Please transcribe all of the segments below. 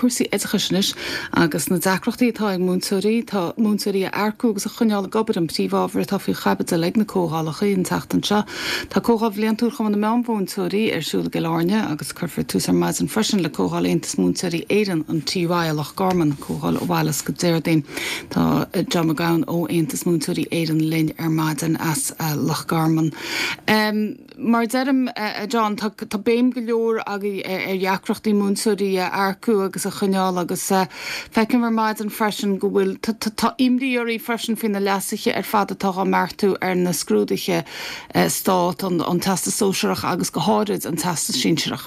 cuasaí éideachais agus na dacrochtaí tá ag múnsúirí tá múnsúirí aircú agus a chuneála gobar an príomhábhar tá fiú chabad a le na cóálacha in tatan seo. Tá cóáh leonúr chum na meánbúnsúirí arsúla go láne agus chufir tús ar maidin freisin le cóáil aontas múnsúirí éan an tíháil lech garman cóáil ó bhhalas go déirdain tá John McGowan ó aontas múnsúirí éan linn ar maidin as lech garman. Mar deirm John tá béim go leor aga ar dheacrochtaí múnsúirí aircú agus a chuneáil agus feiceann mar maidin freisin go bhfuil tá imríorí freisin fin na leasaiche ar fad atá martú ar na scrúdaiche stát an testa sóisiireach agus go háirid an testa síseach.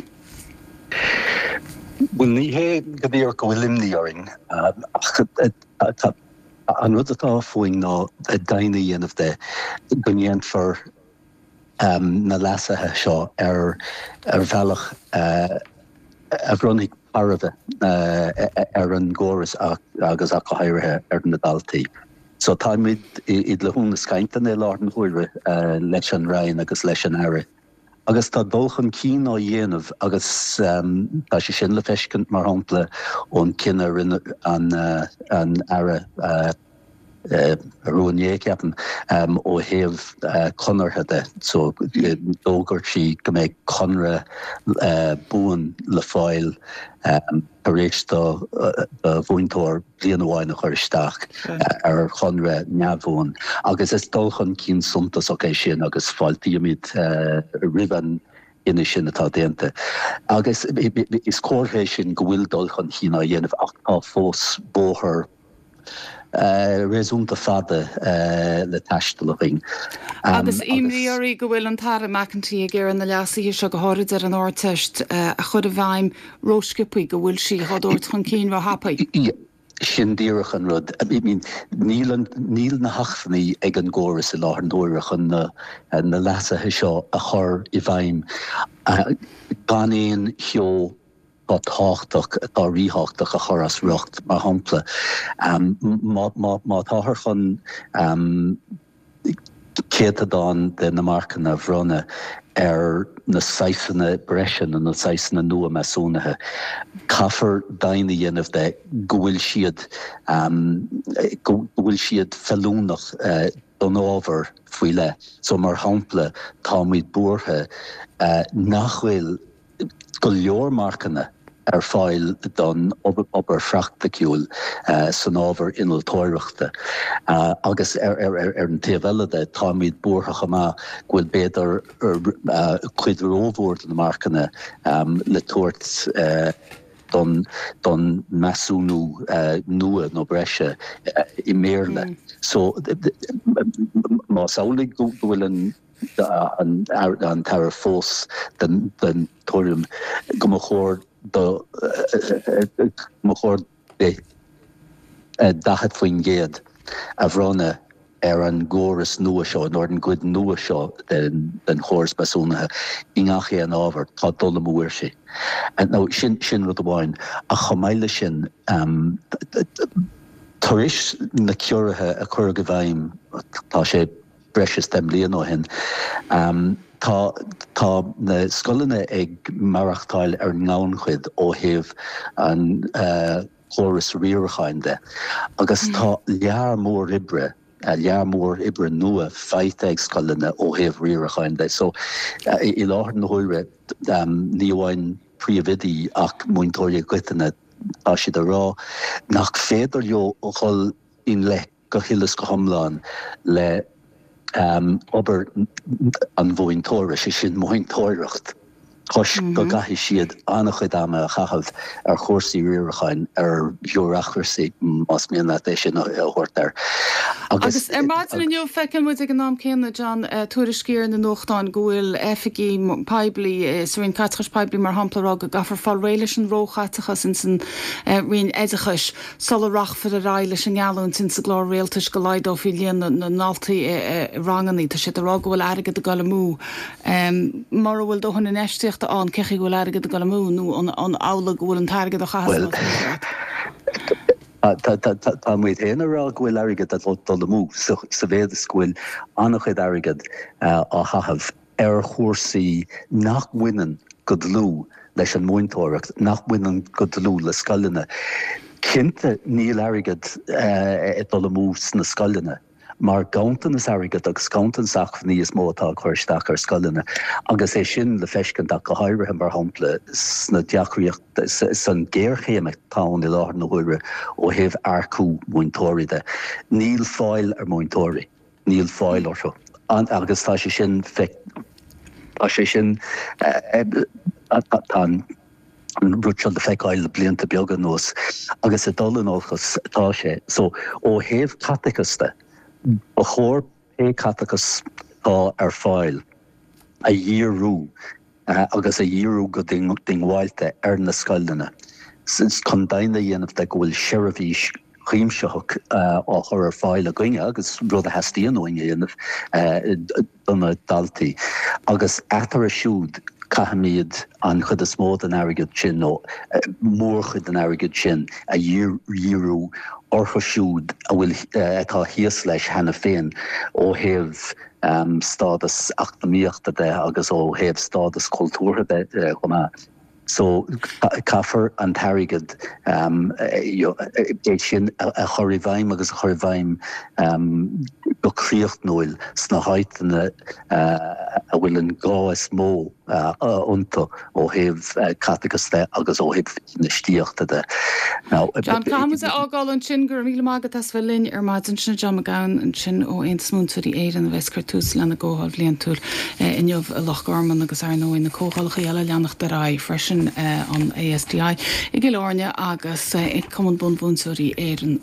Well, ní hé go dtíar go bhfuil imníoring an rud atá fóing ná a daine dhéanamh de bunéan for na leasathe seo ar bhealach a bhronnig arbh ar an ggóras agus a chohéirithe ar na daltaí. So táimid iad le hún na scaintan é láir an thuaire leis an rain agus leis an aire. Agus tá dulchan cí á dhéanamh agus tá sé sin le feiscint mar hampla ón cinenne rinne an aire roiné ceapan ó héamh conarthe so dógurt sí go méid conra buan le fáil a rééis do bhaintóir blian amháin a chuir isteach ar chunra neamhbhuan. Agus is dulchan cín suntas ó sin agus fáiltíimiid riban ina sin atá déanta. Agus is cóirthééis sin go bhfuil dulchan cína dhéanamh ach tá fós bóthir réúnta fada le taistalaching. Agus imríorí go bhfuil an tara macantí a ggéir an na leasaí se go háid ar an áteist a chud a bhaim róscipaí go bhfuil si hadúirt chun cín bh hapaí. Sin díirech an rud. Níl na hachfaní ag an ggóras i láth an dóire chun na leasathe seo a chur i bhaim. Gan éon heol tá táchtach tá rítheachtach a choras rucht mar hampla. Má táthar chun cétadáin de na marcan a bhronne ar na saisanna breisen an na saisanna nua measúnathe. Caafar daine dhéanamh de go bhfuil siad felúnach don ábhar faoi le. So mar hampla táimid buairthe nachhfuil go leor marcanna ar fáil don obair frachtaciúil san ábhar inaltóireachta. Agus ar an taobhheilide táimid buairtha má bhfuil beidir chuid rómhór na marcanna le tuairt don measúnú nua nó breise i méarle. So má saolig go bhfuil an tar fós den tórim go mo chóir dachat faoin géad a bhronne ar an ggóras nua seo nó an gcuid nua seo den chóras basúnathe i ngach an ábhar tá dul am uair sé. Nó sin rud amháin a chomáile sin tar éis na ceoirithe a chur go bhhaim tá sé breis dem líon ó hin. Tá na scolanna ag marachtáil ar ngánchuid ó thaobh an chóras riorchain de. Agus tá lear mór ibre nua feite ag scolanna ó thaobh riorchain de. So i láthar na huaire ní bhhain príomhidí ach muintóirí gcuiteanna tá siad a rá nach féidir leo ó chul in le go chilas go thomláin le obair an bhóintóire sé sin móintóireacht. Chos go gaithí siad annach chuid am a chahabh ar chósaí riorchain ar bheorachrasaí más mianna é sin thuirt ar. Agus ar maidin inniu feiceann muid ag an nám céanna John tuairiscíar na nóchtáin gohfuil efficí peblií sa rion caitchas peblií mar hamplará go gafar fáil réile an róchaitachas in san rion éidechas solarach for a ráile an gealún sin sa glár réaltas go leid ó filion na náltaí ranganí tá sé ará gohfuil airgad a galamú. Mar bhfuil dohann in eisteach an cechi go leirgad a galamú nó an ála bhfuil an tairgad a chahas. Tá muid éanará bhfuil airgad a galamú sa bhéad a scoil annach chuid airgad á chahabh ar chósaí nach bhaineann go dlú leis an muintóireacht nach buinean go dlú le scoileanna. Cinnte níl airgid dul mús na scoileanna. Mar gauntan is airgid agus gauntan sach níos mótá chuirteach ar scoileanna. Agus é sin le feiscin go háire mar hampla sna deachríocht san géirchéimeach tán i láthar na huire ó heh arcú muintóide. Níl fáil ar muintóirí. Níl fáil or agus tá sé sin rúteil de feicáil le blianta beaga nós agus dolan óchas tá sé. So ó heh catechasta a chóir é catechas tá ar fáil a dhíorú agus a dhíorú go dingháilte ar na scoileanna. Sins chun daine dhéanamh de go bhfuil seirfhís Chiimseach á chur ar fáil a gcuine agus rud a heastíon óin dhéanamh donna daltaí. Agus atar a siúd cahamíad an chud a smód an airgid sin nó mór chud an airgid sin a dhíorú ortha siúd a bhfuil atá híos leis hena féin ó heh stádas achtamíochta de agus ó heh stádas cultúra de chumá. So caafar an tarigid sin a choirhhaim agus a choirhhaim go críocht nóil sna haitana a bhfuil an gá is mó unta ó heh catechasta agus ó heh na stíochta de. John Camus ágáil an sin gur míle mágad as bfuil linn ar maidin sin John McGowan an sin ó ein smúntúí éan a bheitscar tús lena ggóáil blion túil inniuh a Lochgarman agus ar nóin na cóálacha eile leannach de rá freisin an ASDI. I gilárne agus ag cuman bunbúnsúí éan